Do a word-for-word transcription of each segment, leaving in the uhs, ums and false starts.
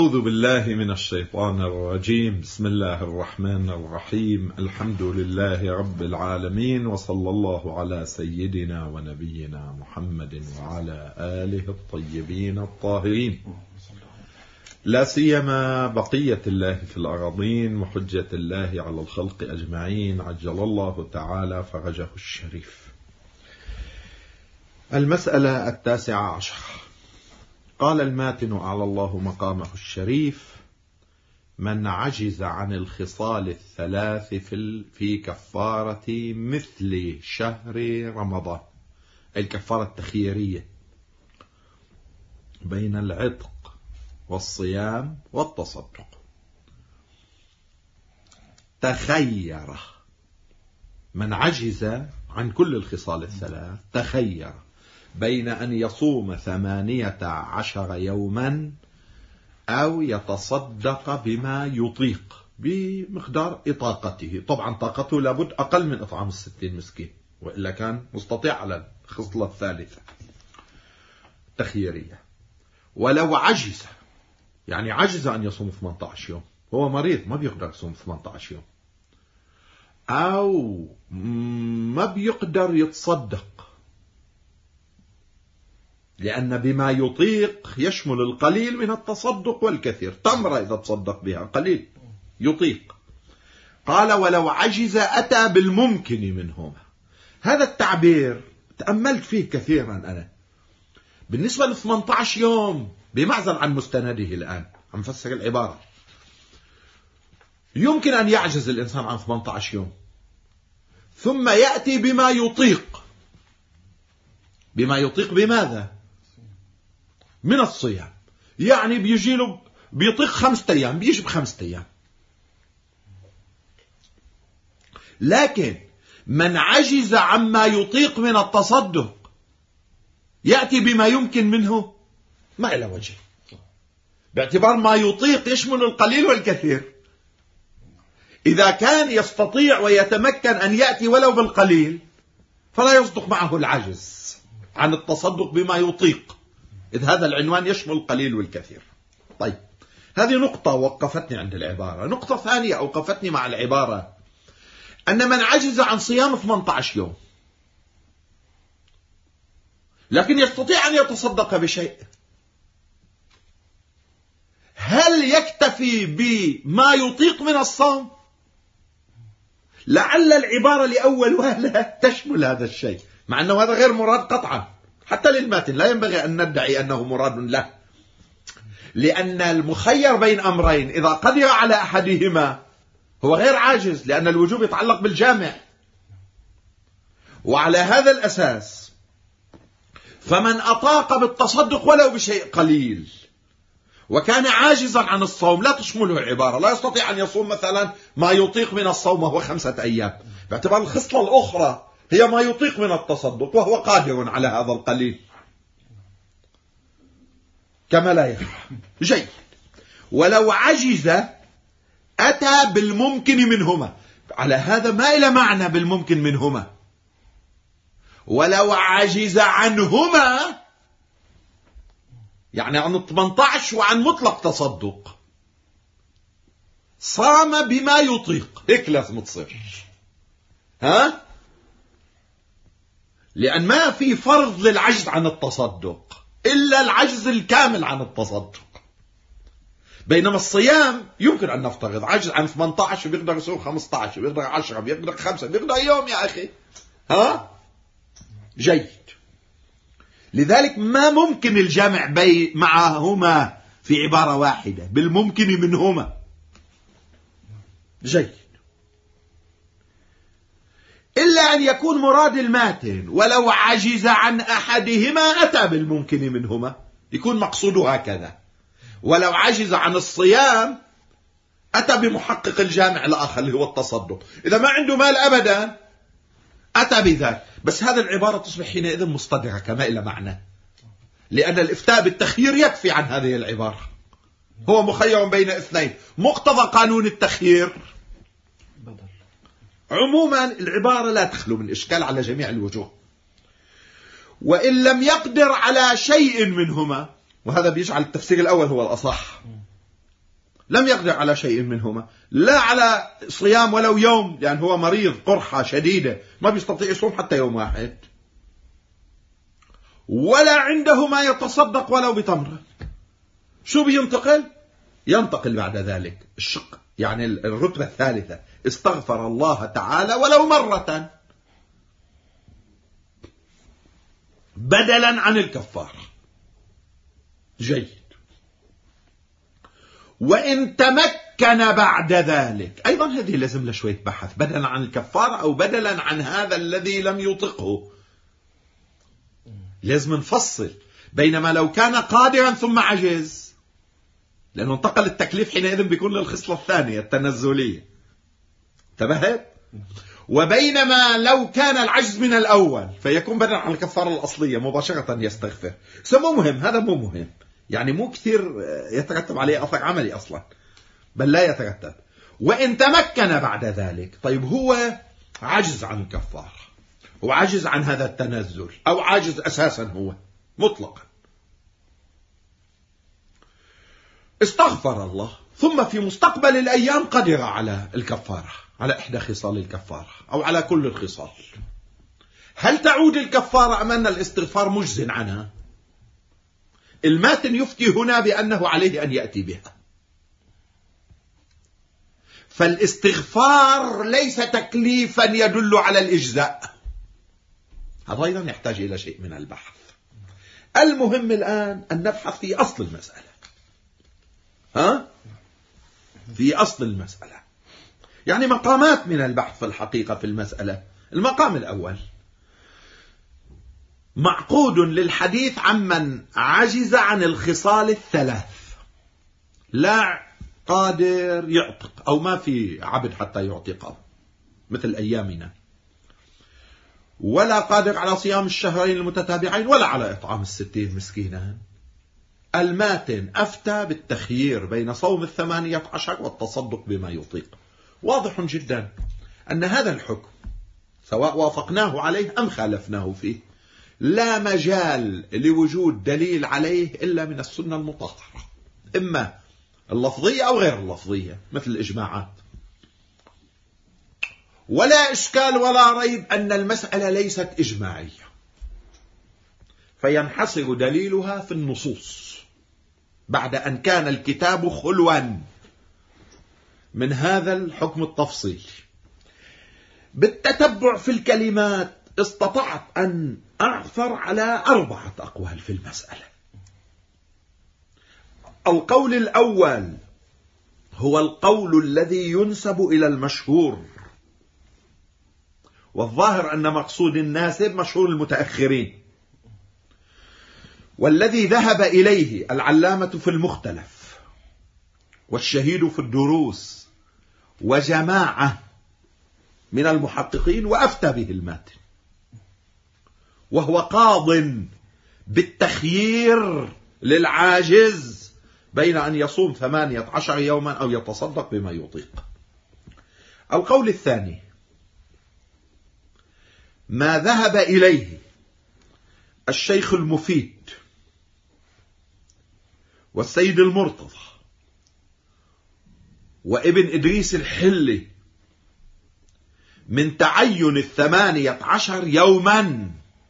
أعوذ بالله من الشيطان الرجيم. بسم الله الرحمن الرحيم. الحمد لله رب العالمين، وصلى الله على سيدنا ونبينا محمد وعلى آله الطيبين الطاهرين، لا سيما بقية الله في الأراضين وحجة الله على الخلق أجمعين، عجل الله تعالى فرجه الشريف. المسألة التاسعة عشر. قال الماتن على الله مقامه الشريف: من عجز عن الخصال الثلاث في في كفارة مثل شهر رمضان، الكفارة التخييرية بين العتق والصيام والتصدق، تخير. من عجز عن كل الخصال الثلاث تخير بين أن يصوم ثمانية عشر يوما أو يتصدق بما يطيق بمقدار إطاقته. طبعا طاقته لابد أقل من إطعام الستين مسكين، وإلا كان مستطيع على الخصلة الثالثة تخييرية. ولو عجز، يعني عجز أن يصوم ثمانية عشر يوم، هو مريض ما بيقدر يصوم ثمانية عشر يوم، أو ما بيقدر يتصدق، لأن بما يطيق يشمل القليل من التصدق والكثير. تمرة إذا تصدق بها قليل يطيق. قال: ولو عجز أتى بالممكن منهما. هذا التعبير تأملت فيه كثيرا أنا. بالنسبة ل ثمانية عشر يوم بمعزل عن مستنده الآن، عم فسر العبارة. يمكن أن يعجز الإنسان عن ثمانية عشر يوم ثم يأتي بما يطيق. بما يطيق بماذا؟ من الصيام. يعني بيجي له بيطيق خمسة أيام، بيجي بخمسة أيام. لكن من عجز عما يطيق من التصدق يأتي بما يمكن منه، ما إلى وجه، باعتبار ما يطيق يشمل القليل والكثير. إذا كان يستطيع ويتمكن أن يأتي ولو بالقليل فلا يصدق معه العجز عن التصدق بما يطيق، إذ هذا العنوان يشمل القليل والكثير. طيب، هذه نقطة وقفتني عند العبارة. نقطة ثانية أوقفتني مع العبارة أن من عجز عن صيام ثمانية عشر يوم لكن يستطيع أن يتصدق بشيء، هل يكتفي بما يطيق من الصوم؟ لعل العبارة لأولها لا تشمل هذا الشيء، مع أنه هذا غير مراد قطعا حتى للماتن. لا ينبغي أن ندعي أنه مراد له، لأن المخير بين أمرين إذا قدر على أحدهما هو غير عاجز، لأن الوجوب يتعلق بالجامع. وعلى هذا الأساس فمن أطاق بالتصدق ولو بشيء قليل وكان عاجزا عن الصوم لا تشمله العبارة. لا يستطيع أن يصوم مثلا ما يطيق من الصوم وهو خمسة أيام، باعتبار الخصلة الأخرى هي ما يطيق من التصدق وهو قادر على هذا القليل كما لا يفعل. جيد. ولو عجز أتى بالممكن منهما. على هذا ما إلى معنى بالممكن منهما. ولو عجز عنهما يعني عن ثمانية عشر وعن مطلق تصدق صام بما يطيق. هيك لازم تصير، ها؟ لأن ما في فرض للعجز عن التصدق إلا العجز الكامل عن التصدق. بينما الصيام يمكن أن نفترض عجز عن ثمانية عشر، بيقدر يصوم خمسة عشر، بيقدر عشرة، بيقدر خمسة، بيقدر يوم يا أخي، ها؟ جيد. لذلك ما ممكن الجمع بي معهما في عبارة واحدة بالممكن منهما. جيد. إلا أن يكون مراد الماتن ولو عجز عن أحدهما أتى بالممكن منهما، يكون مقصوده هكذا. ولو عجز عن الصيام أتى بمحقق الجامع الآخر اللي هو التصدق. إذا ما عنده مال أبدا أتى بذلك. بس هذا العبارة تصبح حينئذ مستدركة ما إلى معنى، لأن الإفتاء بالتخيير يكفي عن هذه العبارة. هو مخير بين اثنين. مقتضى قانون التخيير عموما العبارة لا تخلو من إشكال على جميع الوجوه. وإن لم يقدر على شيء منهما، وهذا بيجعل التفسير الأول هو الأصح، لم يقدر على شيء منهما، لا على صيام ولو يوم لأن هو مريض قرحة شديدة ما بيستطيع يصوم حتى يوم واحد، ولا عنده ما يتصدق ولو بتمر، شو بينتقل؟ ينتقل بعد ذلك الشق، يعني الرتبة الثالثة، استغفر الله تعالى ولو مرة بدلا عن الكفارة. جيد. وإن تمكن بعد ذلك، أيضا هذه لازم له شوية بحث، بدلا عن الكفارة أو بدلا عن هذا الذي لم يطقه، لازم نفصل. بينما لو كان قادرا ثم عجز، لأنه انتقل التكليف حينئذ بيكون للخصلة الثانية التنزلية، انتبهت؟ وبينما لو كان العجز من الأول فيكون بدلا عن الكفارة الأصلية مباشرة يستغفر. مو مهم، هذا مو مهم، يعني مو كثير يترتب عليه أثر عملي أصلا، بل لا يترتب. وإن تمكن بعد ذلك، طيب هو عجز عن الكفارة وعجز عن هذا التنزل أو عاجز أساسا هو مطلقا، استغفر الله ثم في مستقبل الأيام قدر على الكفارة، على إحدى خصال الكفارة أو على كل الخصال، هل تعود الكفارة أم أن الاستغفار مجز عنها؟ الماتن يفتي هنا بأنه عليه أن يأتي بها، فالاستغفار ليس تكليفا يدل على الإجزاء، هذا أيضا يحتاج إلى شيء من البحث. المهم الآن أن نبحث في أصل المسألة، ها؟ في أصل المسألة، يعني مقامات من البحث في الحقيقة في المسألة. المقام الأول معقود للحديث عمن عجز عن الخصال الثلاث، لا قادر يعتق أو ما في عبد حتى يعتقه مثل أيامنا، ولا قادر على صيام الشهرين المتتابعين، ولا على إطعام الستين مسكينا. الماتن أفتى بالتخيير بين صوم الثمانية عشر والتصدق بما يطيق. واضح جدا أن هذا الحكم سواء وافقناه عليه أم خالفناه فيه لا مجال لوجود دليل عليه إلا من السنة المطهرة، إما اللفظية أو غير اللفظية مثل الإجماعات. ولا إشكال ولا ريب أن المسألة ليست إجماعية، فينحصر دليلها في النصوص بعد أن كان الكتاب خلوا من هذا الحكم التفصيلي. بالتتبع في الكلمات استطعت أن أعثر على أربعة أقوال في المسألة. القول الأول هو القول الذي ينسب إلى المشهور، والظاهر أن مقصود الناسب مشهور المتأخرين، والذي ذهب إليه العلامة في المختلف والشهيد في الدروس وجماعة من المحققين، وأفتى به الماتن، وهو قاض بالتخيير للعاجز بين أن يصوم ثمانية عشر يوما أو يتصدق بما يطيق. القول الثاني ما ذهب إليه الشيخ المفيد والسيد المرتضى وابن إدريس الحلي من تعين الثمانية عشر يوما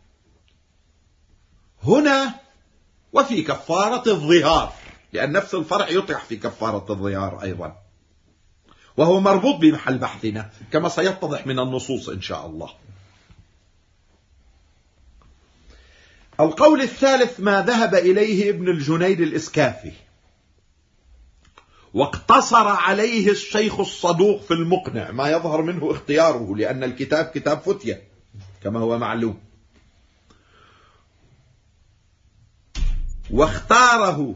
هنا وفي كفارة الظهار، لأن نفس الفرع يطرح في كفارة الظهار أيضا، وهو مربوط بمحل بحثنا كما سيتضح من النصوص إن شاء الله. القول الثالث ما ذهب إليه ابن الجنيد الإسكافي واقتصر عليه الشيخ الصدوق في المقنع، ما يظهر منه اختياره لأن الكتاب كتاب فتية كما هو معلوم، واختاره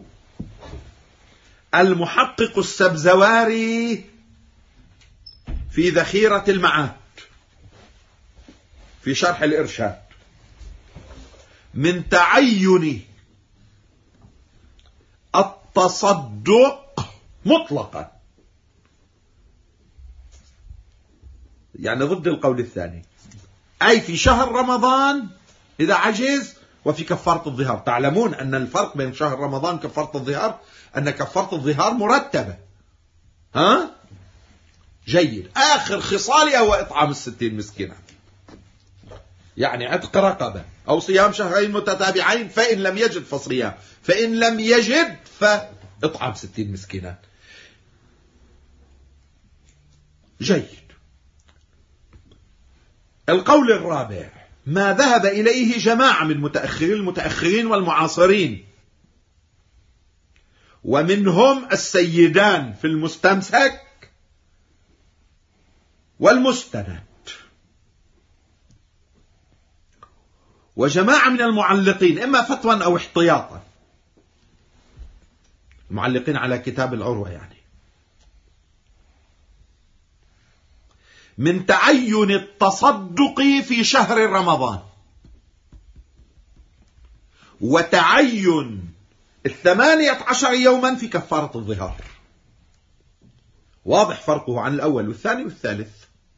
المحقق السبزواري في ذخيرة المعاد في شرح الإرشاد من تعين التصدق مطلقا، يعني ضد القول الثاني، أي في شهر رمضان إذا عجز، وفي كفارة الظهار. تعلمون أن الفرق بين شهر رمضان وكفارة الظهار أن كفارة الظهار مرتبة ها؟ جيد. آخر خصالها هو إطعام الستين مسكينا، يعني عتق رقبة أو صيام شهرين متتابعين، فإن لم يجد فصيام، فإن لم يجد فإطعام ستين مسكينا. جيد. القول الرابع ما ذهب إليه جماعة من متأخرين المتأخرين والمعاصرين، ومنهم السيدان في المستمسك والمستند، وجماعة من المعلقين إما فتوى أو احتياطا، المعلقين على كتاب العروة يعني، من تعين التصدق في شهر رمضان وتعين الثمانية عشر يوما في كفارة الظهار. واضح فرقه عن الأول والثاني والثالث.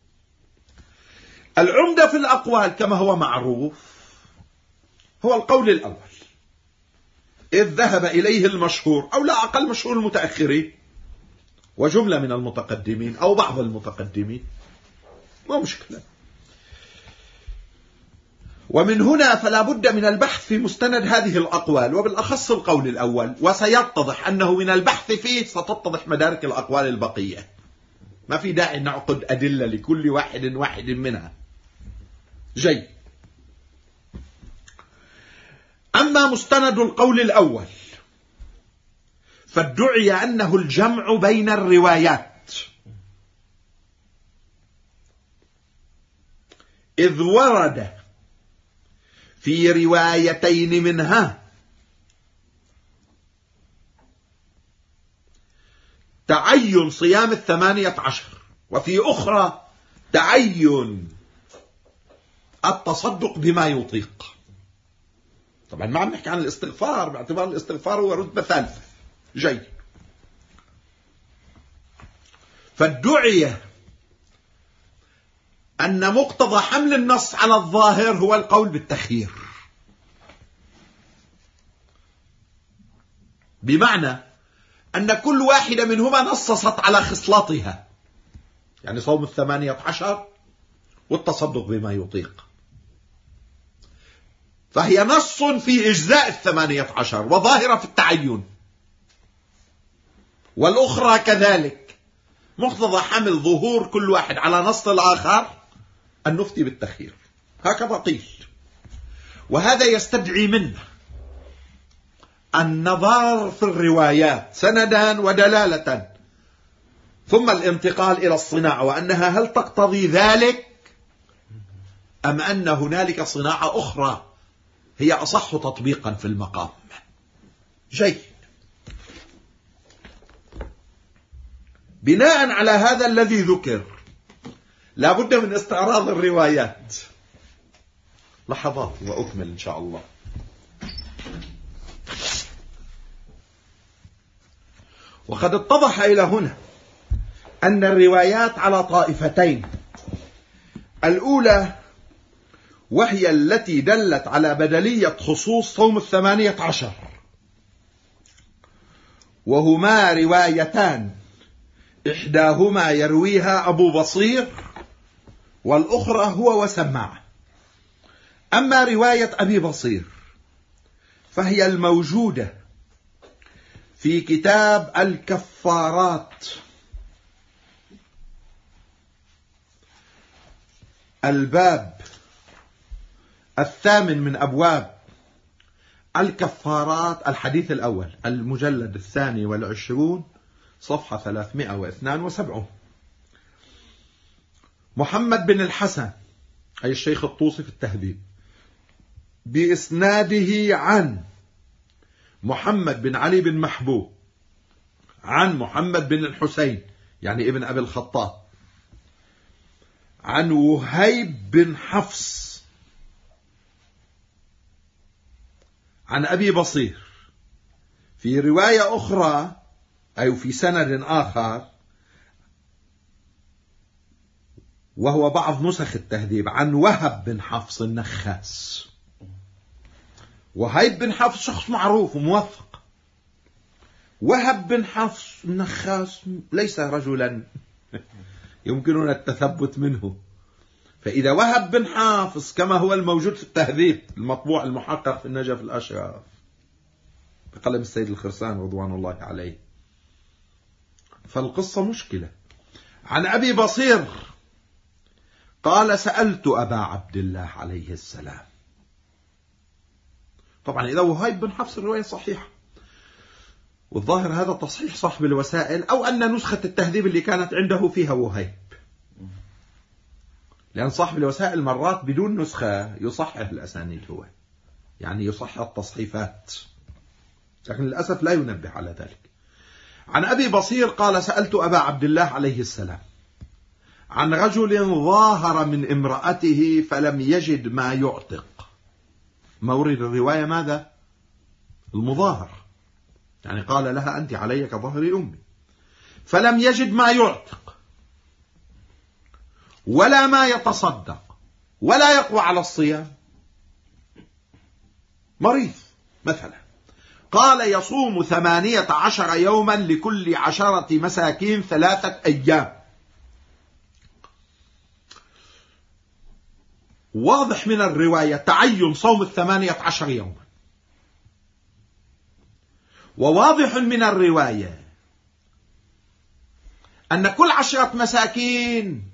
العمدة في الأقوال كما هو معروف هو القول الأول، إذ ذهب إليه المشهور أو لا أقل مشهور المتأخرين وجملة من المتقدمين أو بعض المتقدمين، ما مشكلة. ومن هنا فلا بد من البحث في مستند هذه الأقوال، وبالأخص القول الأول، وسيتضح أنه من البحث فيه ستتضح مدارك الأقوال البقية، ما في داعي نعقد أدلة لكل واحد واحد منها. جيد. أما مستند القول الأول فادعي أنه الجمع بين الروايات، إذ ورد في روايتين منها تعين صيام الثمانية عشر، وفي أخرى تعين التصدق بما يطيق. طبعا ما عم نحكي عن الاستغفار باعتبار الاستغفار هو رتبة ثالثة. جيد. فادعي أن مقتضى حمل النص على الظاهر هو القول بالتخيير، بمعنى أن كل واحدة منهما نصصت على خصلاتها، يعني صوم الثمانية عشر والتصدق بما يطيق، فهي نص في إجزاء الثمانية عشر وظاهرة في التعين، والأخرى كذلك مقتضى حمل ظهور كل واحد على نص الآخر أن نفتي بالتخيير. هكذا قيل. وهذا يستدعي منا النظر في الروايات سندا ودلالة، ثم الانتقال إلى الصناعة، وأنها هل تقتضي ذلك أم أن هنالك صناعة أخرى هي أصح تطبيقا في المقام. جيد. بناء على هذا الذي ذكر لا بد من استعراض الروايات. لحظات وأكمل إن شاء الله. وقد اتضح إلى هنا أن الروايات على طائفتين، الأولى وهي التي دلت على بدلية خصوص صوم الثمانية عشر، وهما روايتان إحداهما يرويها أبو بصير والأخرى هو وسماعه. أما رواية أبي بصير فهي الموجودة في كتاب الكفارات، الباب الثامن من أبواب الكفارات، الحديث الأول، المجلد الثاني والعشرون، صفحة ثلاثمائة واثنين وسبعين. محمد بن الحسن أي الشيخ الطوسي في التهذيب بإسناده عن محمد بن علي بن محبوب عن محمد بن الحسين يعني ابن أبي الخطاب عن وهيب بن حفص عن أبي بصير، في رواية أخرى أي في سند آخر وهو بعض نسخ التهذيب عن وهب بن حفص النخاس. وهيب بن حفص شخص معروف وموثق، وهب بن حفص النخاس ليس رجلا يمكننا التثبت منه. فإذا وهب بن حافظ كما هو الموجود في التهذيب المطبوع المحقق في النجف الأشرف بقلم السيد الخرسان رضوان الله عليه، فالقصة مشكلة. عن أبي بصير قال سألت أبا عبد الله عليه السلام. طبعا إذا وهيب بن حفص الرواية صحيحة، والظاهر هذا تصحيح صاحب الوسائل، أو أن نسخة التهذيب اللي كانت عنده فيها وهيب، لأن صاحب الوسائل مرات بدون نسخة يصحح الأسانيد، هو يعني يصحح التصحيفات، لكن للأسف لا ينبه على ذلك. عن أبي بصير قال سألت أبا عبد الله عليه السلام عن رجل ظاهر من امرأته فلم يجد ما يعتق. مورد الرواية ماذا؟ المظاهر، يعني قال لها أنت علي كظهر أمي، فلم يجد ما يعتق ولا ما يتصدق ولا يقوى على الصيام، مريض مثلا، قال يصوم ثمانية عشر يوما لكل عشرة مساكين ثلاثة أيام. واضح من الرواية تعين صوم الثمانية عشر يوما، وواضح من الرواية أن كل عشرة مساكين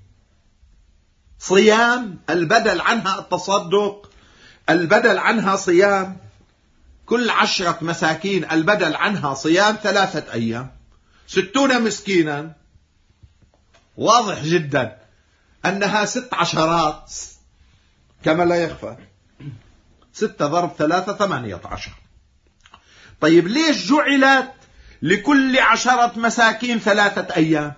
صيام، البدل عنها التصدق، البدل عنها صيام، كل عشرة مساكين البدل عنها صيام ثلاثة أيام، ستون مسكينا. واضح جدا أنها ست عشرات كما لا يخفى، ستة ضرب ثلاثة ثمانية عشر. طيب ليش جعلت لكل عشرة مساكين ثلاثة أيام؟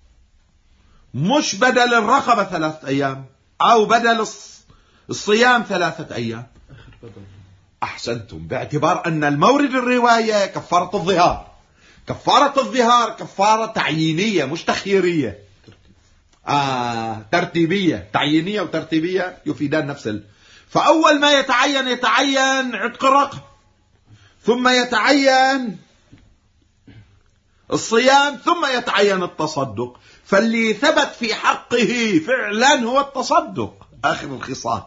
مش بدل الرقبة ثلاثة أيام أو بدل الصيام ثلاثة أيام؟ أحسنتم، باعتبار أن المورد الرواية كفارة الظهار، كفارة الظهار كفارة تعيينية مش تخييرية، آه ترتيبية، تعيينية وترتيبية يفيدان نفس ال... فأول ما يتعين يتعين عتق الرقبة، ثم يتعين الصيام، ثم يتعين التصدق. فاللي ثبت في حقه فعلا هو التصدق آخر الخصال،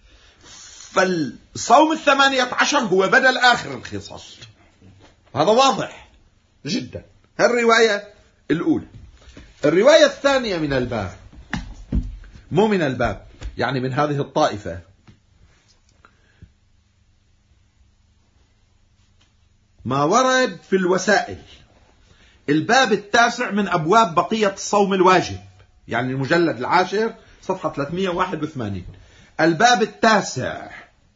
فالصوم الثمانية عشر هو بدل آخر الخصال. هذا واضح جدا. الرواية الأولى. الرواية الثانية من الباب، مو من الباب يعني من هذه الطائفة، ما ورد في الوسائل، الباب التاسع من أبواب بقية الصوم الواجب، يعني المجلد العاشر صفحة ثلاثمئة وواحد وثمانين، الباب التاسع.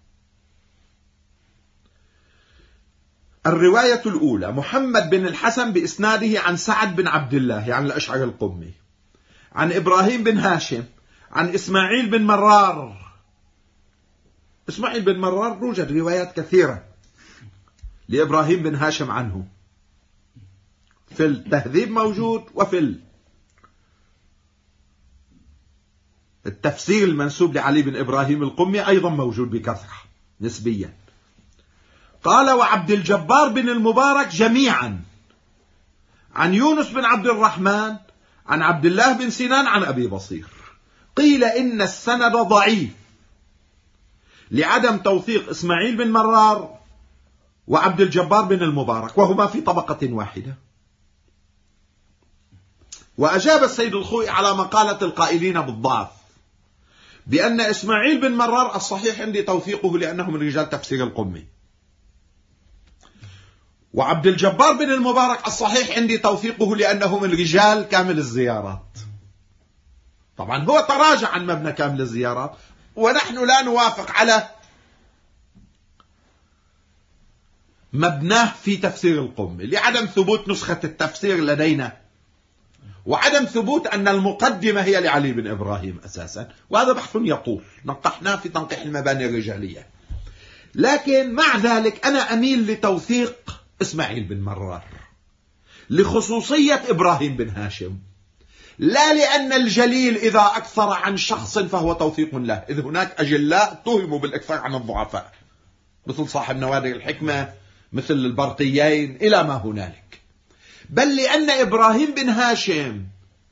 الرواية الأولى محمد بن الحسن بإسناده عن سعد بن عبد الله يعني الأشعري القمي، عن إبراهيم بن هاشم، عن إسماعيل بن مرار. إسماعيل بن مرار توجد روايات كثيرة لإبراهيم بن هاشم عنه، في التهذيب موجود، وفي التفسير المنسوب لعلي بن إبراهيم القمي أيضا موجود بكثرة نسبيا. قال وعبد الجبار بن المبارك جميعا عن يونس بن عبد الرحمن عن عبد الله بن سنان عن أبي بصير. قيل إن السند ضعيف لعدم توثيق إسماعيل بن مرار وعبد الجبار بن المبارك، وهما في طبقة واحدة. وأجاب السيد الخوئي على مقالة القائلين بالضعف بأن إسماعيل بن مرار الصحيح عندي توثيقه لأنه من رجال تفسير القمي، وعبد الجبار بن المبارك الصحيح عندي توثيقه لأنه من رجال كامل الزيارات. طبعا هو تراجع عن مبنى كامل الزيارات، ونحن لا نوافق على مبناه في تفسير القمي لعدم ثبوت نسخة التفسير لدينا، وعدم ثبوت أن المقدمة هي لعلي بن إبراهيم أساسا، وهذا بحث يطول نقحناه في تنقيح المباني الرجالية. لكن مع ذلك أنا أميل لتوثيق إسماعيل بن مرار لخصوصية إبراهيم بن هاشم، لا لأن الجليل إذا أكثر عن شخص فهو توثيق له، إذ هناك أجلاء اتهموا بالإكثار عن الضعفاء مثل صاحب نوادر الحكمة، مثل البرقيين، إلى ما هنالك، بل لأن إبراهيم بن هاشم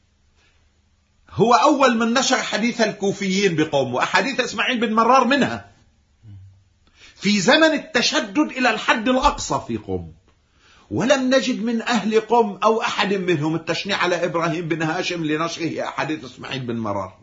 هو أول من نشر حديث الكوفيين بقوم، وأحاديث إسماعيل بن مرار منها في زمن التشدد إلى الحد الأقصى في قم، ولم نجد من أهل قم أو أحد منهم التشنيع على إبراهيم بن هاشم لنشره أحاديث إسماعيل بن مرار،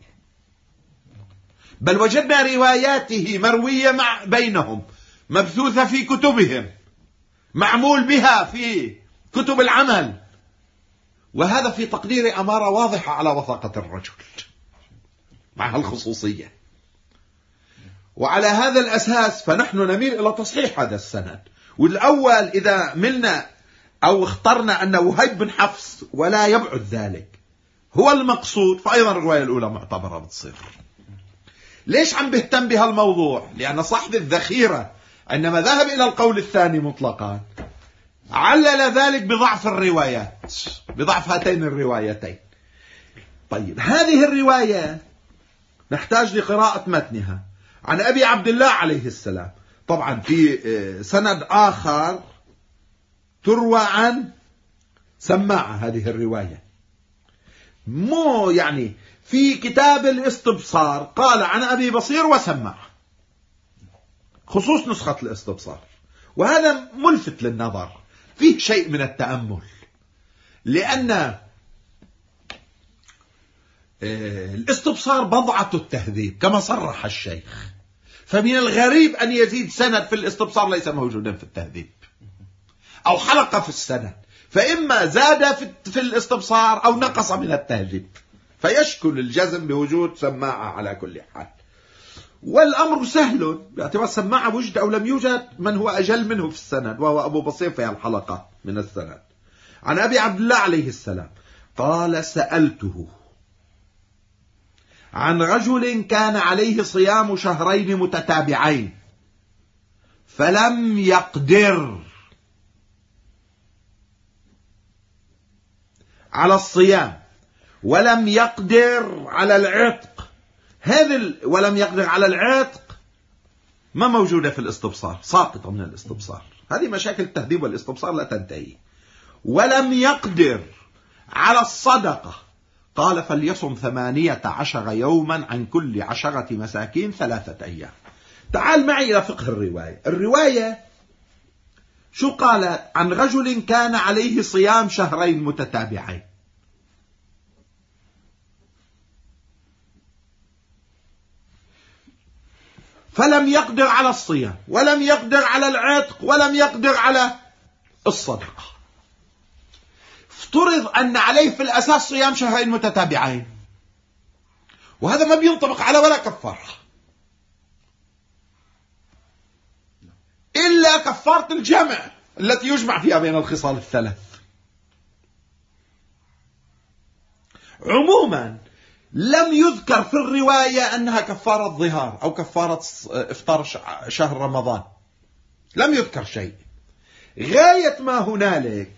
بل وجدنا رواياته مروية مع بينهم مبثوثة في كتبهم، معمول بها في كتب العمل، وهذا في تقديري أمارة واضحة على وثاقة الرجل مع الخصوصية. وعلى هذا الأساس فنحن نميل إلى تصحيح هذا السند. والأول إذا ملنا أو اخترنا أن وهيب بن حفص ولا يبعد ذلك هو المقصود، فأيضا الرواية الأولى معتبرة بتصير. ليش عم بهتم بهالموضوع؟ لأن صاحب الذخيرة عندما ذهب إلى القول الثاني مطلقا علل ذلك بضعف الروايات، بضعف هاتين الروايتين. طيب هذه الرواية نحتاج لقراءة متنها عن أبي عبد الله عليه السلام. طبعا في سند آخر تروى عن سماعة هذه الرواية، مو يعني في كتاب الاستبصار قال عن أبي بصير وسماعة، خصوص نسخة الاستبصار، وهذا ملفت للنظر، فيه شيء من التأمل، لأن الاستبصار بضعة التهذيب كما صرح الشيخ، فمن الغريب أن يزيد سند في الاستبصار ليس موجودا في التهذيب، أو حلقة في السند، فإما زاد في الاستبصار أو نقص من التهذيب، فيشكل الجزم بوجود سماعة على كل حال. والأمر سهل باعتبار سماعة وجد أو لم يوجد من هو أجل منه في السند، وهو أبو بصير في الحلقة من السند. عن أبي عبد الله عليه السلام قال سألته عن رجل كان عليه صيام شهرين متتابعين فلم يقدر على الصيام ولم يقدر على العتق. هذا ولم يقدر على العتق ما موجودة في الاستبصار، ساقطة من الاستبصار، هذه مشاكل التهذيب والاستبصار لا تنتهي. ولم يقدر على الصدقة قال فليصم ثمانية عشر يوما عن كل عشرة مساكين ثلاثة أيام. تعال معي إلى فقه الرواية. الرواية شو قالت؟ عن رجل كان عليه صيام شهرين متتابعين. فلم يقدر على الصيام ولم يقدر على العتق ولم يقدر على الصدقة. افترض أن عليه في الأساس صيام شهرين متتابعين، وهذا ما بينطبق على ولا كفارة إلا كفارة الجمع التي يجمع فيها بين الخصال الثلاث. عموما لم يذكر في الرواية أنها كفارة ظهار أو كفارة إفطار شهر رمضان، لم يذكر شيء. غاية ما هنالك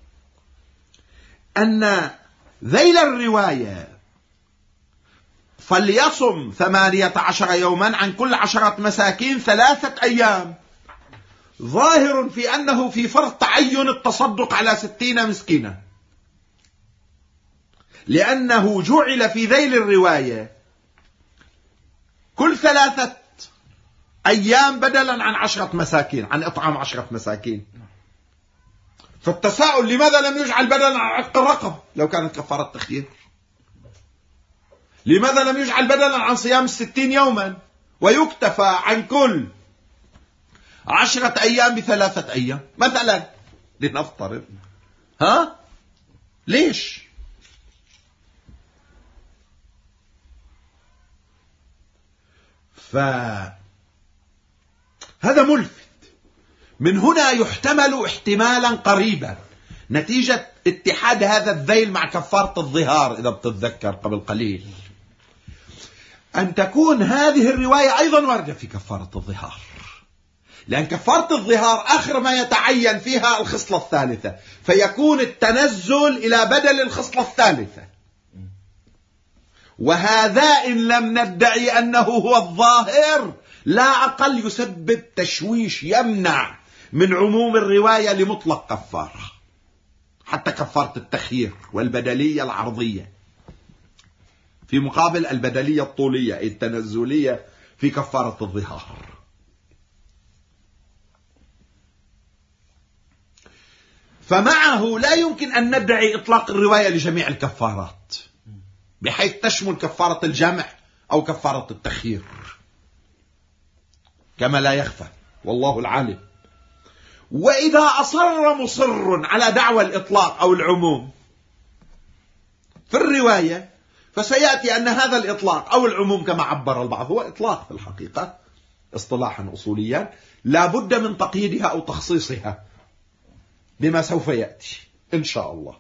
أن ذيل الرواية فليصم ثمانية عشر يوما عن كل عشرة مساكين ثلاثة أيام ظاهر في أنه في فرض تعين التصدق على ستين مسكينا، لأنه جعل في ذيل الرواية كل ثلاثة أيام بدلا عن عشرة مساكين، عن إطعام عشرة مساكين. فالتساؤل لماذا لم يجعل بدلا عن عتق الرقبة لو كانت كفارة تخيير؟ لماذا لم يجعل بدلا عن صيام الستين يوما ويكتفى عن كل عشرة أيام بثلاثة أيام مثلا لنفترض؟ ها؟ ليش؟ فهذا ملفت. من هنا يحتمل احتمالا قريبا نتيجة اتحاد هذا الذيل مع كفارة الظهار إذا بتتذكر قبل قليل، أن تكون هذه الرواية أيضا واردة في كفارة الظهار، لأن كفارة الظهار آخر ما يتعين فيها الخصلة الثالثة، فيكون التنزل إلى بدل الخصلة الثالثة، وهذا إن لم ندعي أنه هو الظاهر لا أقل يسبب تشويش يمنع من عموم الرواية لمطلق كفارة، حتى كفارة التخيير والبدلية العرضية في مقابل البدلية الطولية أي التنزلية في كفارة الظهار. فمعه لا يمكن أن ندعي إطلاق الرواية لجميع الكفارات بحيث تشمل كفارة الجمع أو كفارة التخيير كما لا يخفى والله العالم. وإذا أصر مصر على دعوى الإطلاق أو العموم في الرواية فسيأتي أن هذا الإطلاق أو العموم كما عبر البعض هو إطلاق في الحقيقة اصطلاحا أصوليا لا بد من تقييدها أو تخصيصها بما سوف يأتي إن شاء الله.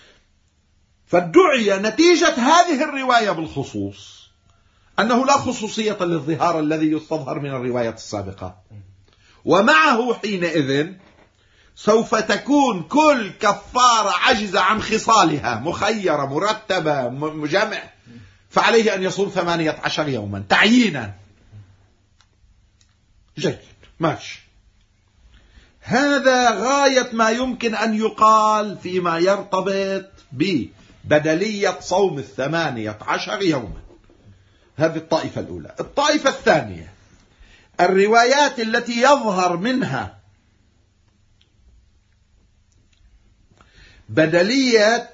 فادعي نتيجة هذه الرواية بالخصوص أنه لا خصوصية للظهار الذي يستظهر من الرواية السابقة، ومعه حينئذ سوف تكون كل كفارة عجز عن خصالها مخيرة مرتبة مجمع فعليه أن يصوم ثمانية عشر يوما تعيينا. جيد ماشي، هذا غاية ما يمكن أن يقال فيما يرتبط ببدلية صوم الثمانية عشر يوما. هذه الطائفة الأولى. الطائفة الثانية الروايات التي يظهر منها بدلية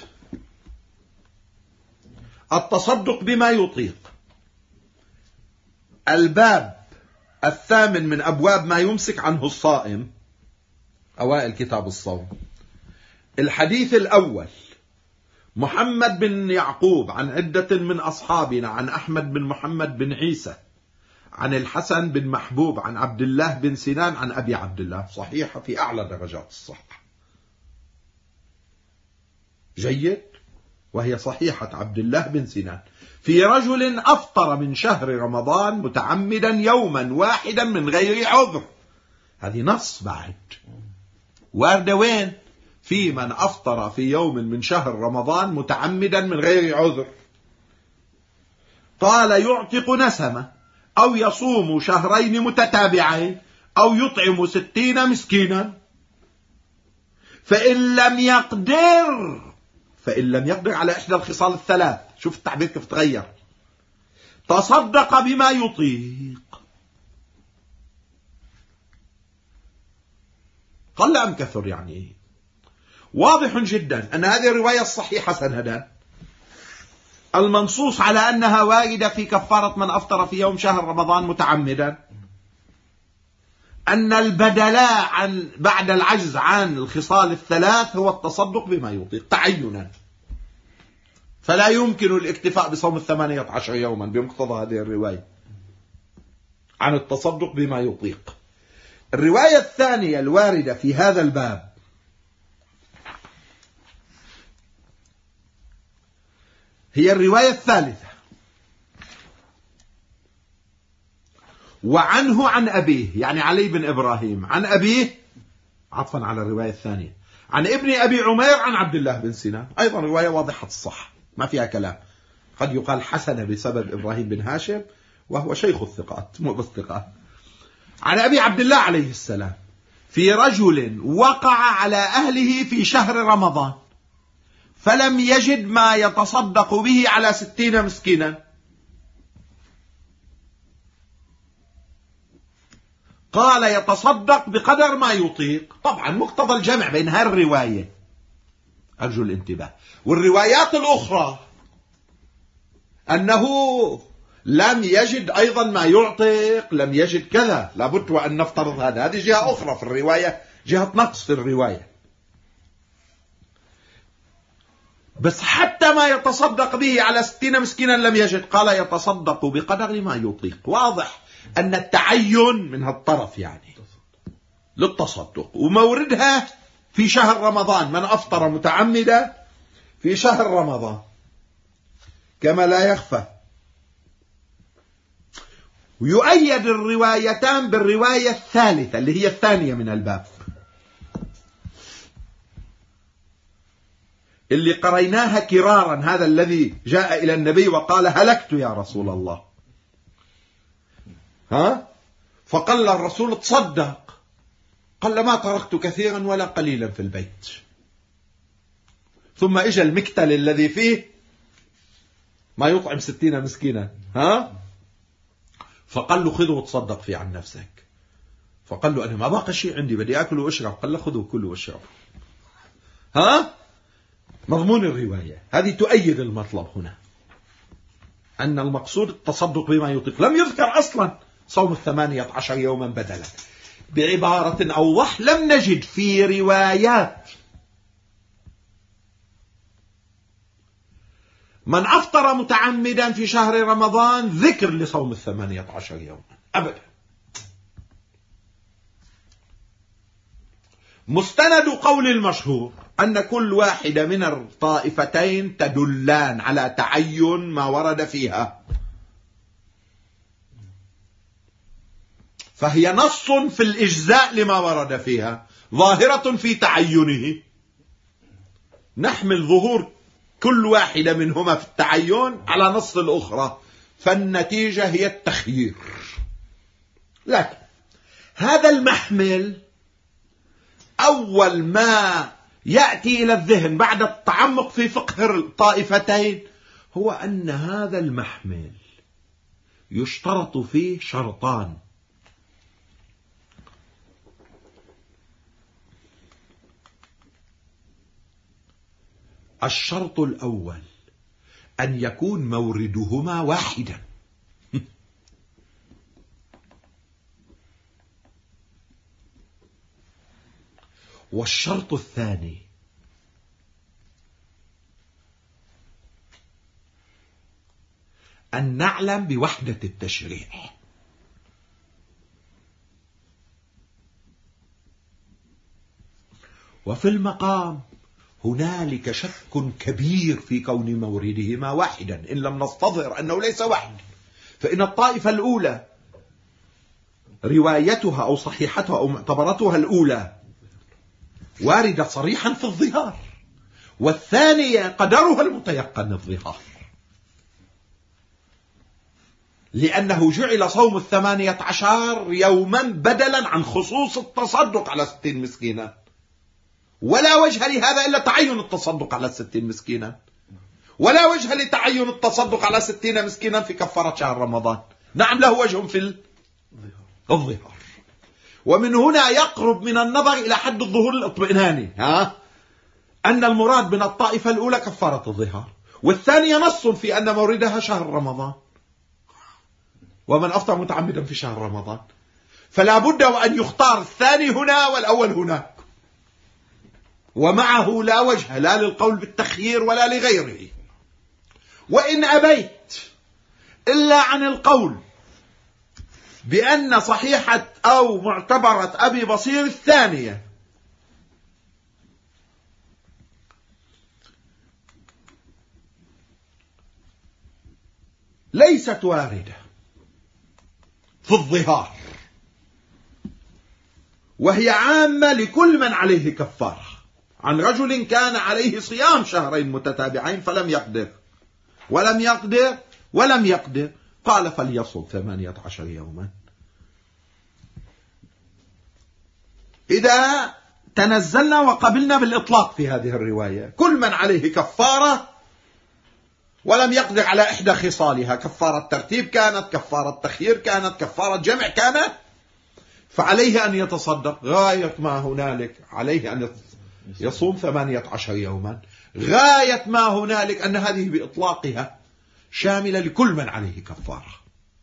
التصدق بما يطيق. الباب الثامن من أبواب ما يمسك عنه الصائم، أوائل كتاب الصوم. الحديث الأول محمد بن يعقوب عن عدة من أصحابنا عن أحمد بن محمد بن عيسى عن الحسن بن محبوب عن عبد الله بن سنان عن أبي عبد الله، صحيحة في أعلى درجات الصحة. جيد، وهي صحيحة عبد الله بن سنان في رجل أفطر من شهر رمضان متعمدا يوما واحدا من غير عذر. هذه نص بعد واردة وين؟ في من أفطر في يوم من شهر رمضان متعمدا من غير عذر. قال يعتق نسمة أو يصوم شهرين متتابعين أو يطعم ستين مسكينا. فإن لم يقدر فإن لم يقدر على إحدى الخصال الثلاث، شوف التعبير كيف تغير، تصدق بما يطيق. قل أم كثر يعني واضح جدا أن هذه الرواية الصحيحة سندا المنصوص على أنها واردة في كفارة من أفطر في يوم شهر رمضان متعمدا، أن البدلاء عن بعد العجز عن الخصال الثلاث هو التصدق بما يطيق تعينا. فلا يمكن الاكتفاء بصوم الثمانية عشر يوما بمقتضى هذه الرواية عن التصدق بما يطيق. الرواية الثانية الواردة في هذا الباب هي الرواية الثالثة، وعنه عن أبيه يعني علي بن إبراهيم عن أبيه عطفا على الرواية الثانية عن ابن أبي عمير عن عبد الله بن سنان، أيضا رواية واضحة الصح ما فيها كلام. قد يقال حسن بسبب إبراهيم بن هاشم وهو شيخ الثقات مو بس ثقات. عن أبي عبد الله عليه السلام في رجل وقع على أهله في شهر رمضان فلم يجد ما يتصدق به على ستين مسكينا، قال يتصدق بقدر ما يطيق. طبعا مقتضى الجمع بين هالرواية، أرجو الانتباه، والروايات الأخرى أنه لم يجد أيضا ما يعتق، لم يجد كذا، لابد وأن نفترض هذا. هذه جهة أخرى في الرواية، جهة نقص في الرواية. بس حتى ما يتصدق به على ستين مسكينا لم يجد، قال يتصدق بقدر ما يطيق. واضح أن التعين من هالطرف يعني للتصدق، وموردها في شهر رمضان، من أفطر متعمدا في شهر رمضان كما لا يخفى. ويؤيد الروايتان بالرواية الثالثة اللي هي الثانية من الباب اللي قريناها كرارا، هذا الذي جاء إلى النبي وقال هلكت يا رسول الله، ها؟ فقال الرسول تصدق، قال ما تركت كثيرا ولا قليلا في البيت. ثم اجى المكتل الذي فيه ما يطعم ستين مسكينا، ها؟ فقال له خذه وتصدق فيه عن نفسك. فقال له أنا ما باقي شيء عندي، بدي أكل وأشرب. قال له خذه وكله واشرب. ها؟ مضمون الرواية هذه تؤيد المطلب هنا، أن المقصود التصدق بما يطيق. لم يذكر أصلا صوم الثمانية عشر يوما بدلا. بعبارة أوضح، لم نجد في روايات من أفطر متعمدا في شهر رمضان ذكر لصوم الثمانية عشر يوما أبدا. مستند قول المشهور أن كل واحدة من الطائفتين تدلان على تعين ما ورد فيها، فهي نص في الإجزاء لما ورد فيها، ظاهرة في تعينه. نحمل ظهور كل واحدة منهما في التعين على نص الأخرى، فالنتيجة هي التخيير. لكن هذا المحمل أول ما يأتي إلى الذهن بعد التعمق في فقه الطائفتين هو أن هذا المحمل يشترط فيه شرطان: الشرط الأول أن يكون موردهما واحدا، والشرط الثاني أن نعلم بوحدة التشريع. وفي المقام هنالك شك كبير في كون موردهما واحدا، إن لم نستظهر أنه ليس واحد. فإن الطائفة الأولى روايتها أو صحيحتها أو معتبرتها الأولى واردة صريحا في الظهار، والثانية قدرها المتيقن الظهار، لأنه جعل صوم الثمانية عشر يوما بدلا عن خصوص التصدق على ستين مسكينا، ولا وجه لهذا إلا تعين التصدق على ستين مسكينا، ولا وجه لتعين التصدق على ستين مسكينا في كفارة شهر رمضان. نعم له وجه في الظهار. ومن هنا يقرب من النظر إلى حد الظهور الاطمئناني، ها؟ أن المراد من الطائفة الأولى كفارة الظهار، والثانية نص في أن موردها شهر رمضان، ومن أفطر متعمدا في شهر رمضان، فلا بد وأن يختار الثاني هنا والأول هناك. ومعه لا وجه لا للقول بالتخيير ولا لغيره. وإن أبيت إلا عن القول بأن صحيحة أو معتبرة أبي بصير الثانية ليست واردة في الظهار، وهي عامة لكل من عليه كفارة، عن رجل كان عليه صيام شهرين متتابعين فلم يقدر ولم يقدر ولم يقدر قال فليصم ثمانية عشر يوما. إذا تنزلنا وقبلنا بالإطلاق في هذه الرواية، كل من عليه كفارة ولم يقدر على إحدى خصالها، كفارة ترتيب كانت، كفارة تخيير كانت، كفارة جمع كانت، فعليه أن يتصدق غاية ما هنالك، عليه أن يصوم ثمانية عشر يوما. غاية ما هنالك أن هذه بإطلاقها شاملة لكل من عليه كفارة.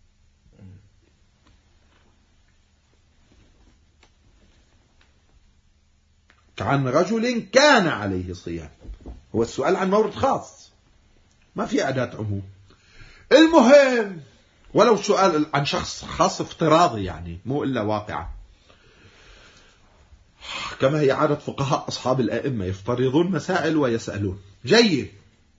عن رجل كان عليه صيام، هو السؤال عن مورد خاص، ما في أداة عموم. المهم ولو سؤال عن شخص خاص افتراضي، يعني مو إلا واقعة، كما هي عادة فقهاء أصحاب الأئمة، يفترضون مسائل ويسألون. جيد،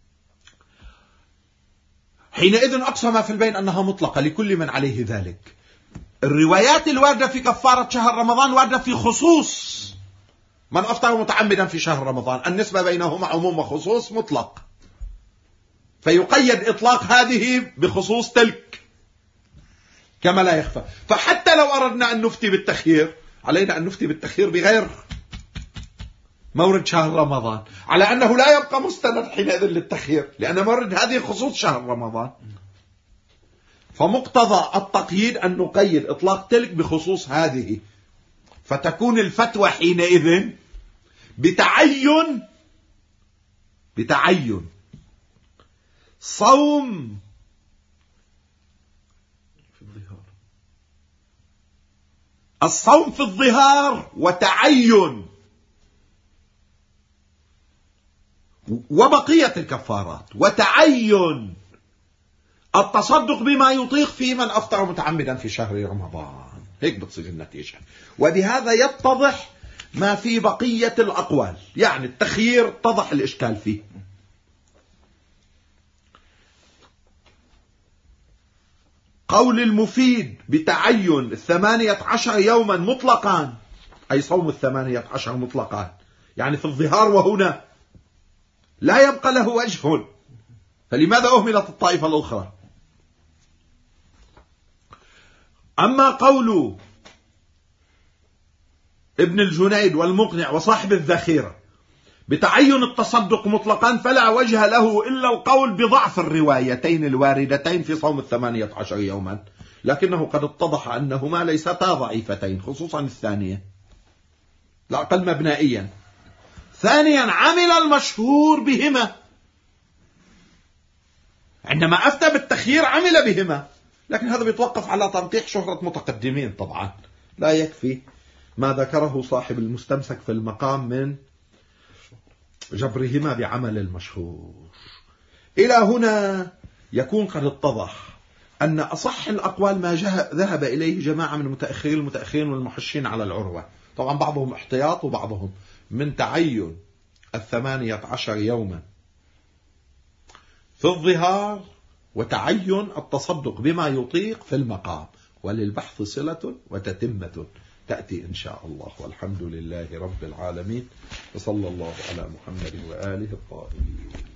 حينئذ أقصى ما في البين أنها مطلقة لكل من عليه ذلك. الروايات الواردة في كفارة شهر رمضان واردة في خصوص من أفطر متعمدا في شهر رمضان، النسبة بينهما عموم وخصوص مطلق، فيقيد إطلاق هذه بخصوص تلك كما لا يخفى. فحتى لو أردنا أن نفتي بالتخيير علينا أن نفتي بالتخيير بغير مورد شهر رمضان، على أنه لا يبقى مستند حينئذ للتخيير، لأن مورد هذه خصوص شهر رمضان. فمقتضى التقييد أن نقيد إطلاق تلك بخصوص هذه، فتكون الفتوى حينئذ بتعين بتعين صوم في الظهار، الصوم في الظهار وتعين وبقية الكفارات، وتعين التصدق بما يطيق في من أفطر متعمدا في شهر رمضان. هيك بتصير النتيجة. وبهذا يتضح ما في بقية الأقوال، يعني التخيير اتضح الإشكال فيه. قول المفيد بتعين الثمانية عشر يوما مطلقا، أي صوم الثمانية عشر مطلقا، يعني في الظهار وهنا لا يبقى له وجه، فلماذا أهملت الطائفة الأخرى؟ أما قول ابن الجنيد والمقنع وصاحب الذخيرة بتعين التصدق مطلقا فلا وجه له إلا القول بضعف الروايتين الواردتين في صوم الثمانية عشر يوما، لكنه قد اتضح أنهما ليستا ضعيفتين، خصوصا الثانية لا أقل مبنائيا. ثانيا عمل المشهور بهما، عندما أفتى بالتخيير عمل بهما، لكن هذا بيتوقف على تنقيح شهرة متقدمين، طبعا لا يكفي ما ذكره صاحب المستمسك في المقام من جبرهما بعمل المشهور. إلى هنا يكون قد اتضح أن أصح الأقوال ما ذهب إليه جماعة من المتأخرين المتأخرين والمحشين على العروة، طبعا بعضهم احتياط وبعضهم من تعين الثمانية عشر يوما في الظهار وتعين التصدق بما يطيق في المقام، وللبحث صلة وتتمة تأتي إن شاء الله. والحمد لله رب العالمين، وصلى الله على محمد وآله الطاهرين.